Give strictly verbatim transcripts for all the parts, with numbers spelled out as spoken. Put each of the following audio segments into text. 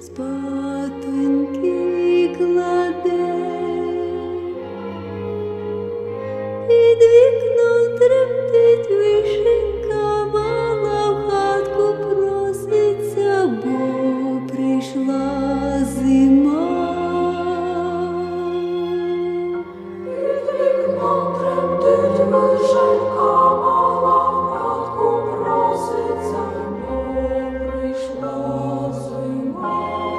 спатоньки кладе, під вікном тремтить вишенька мала, в хатку проситься, бо прийшла зима. Під вікном тремтить вишенька мала, в хатку проситься, бо прийшла зима.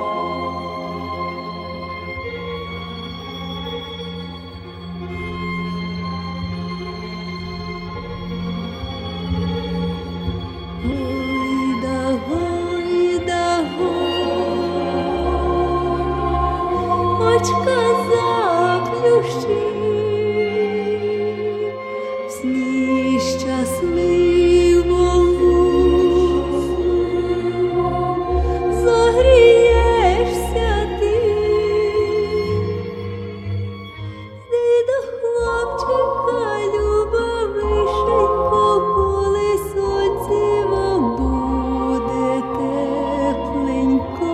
Гойда, гойда, гой, очка заплющи, в сні щасливому загрієшся ти. Йди до хлопчика, люба вишенько, коли сонце вам буде тепленько.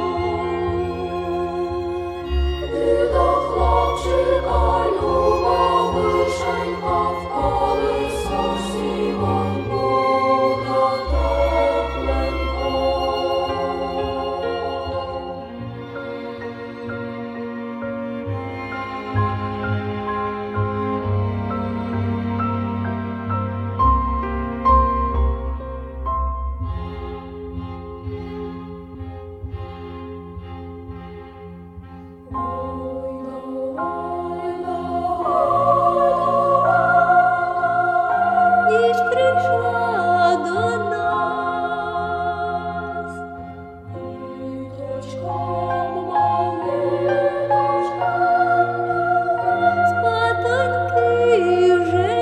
Ти до хлопчика, люба вишенька, в колесосі вам буде тепленько. Ніч прийшла до нас, Діточкам малиточкам, спатоньки вже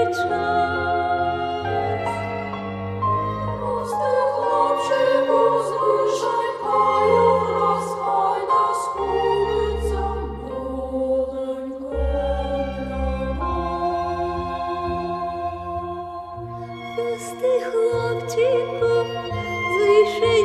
час. рости хлопчику з вишенькою, враз хай да скулиться доленько для нас. Рости, хлопчику, з вишенькою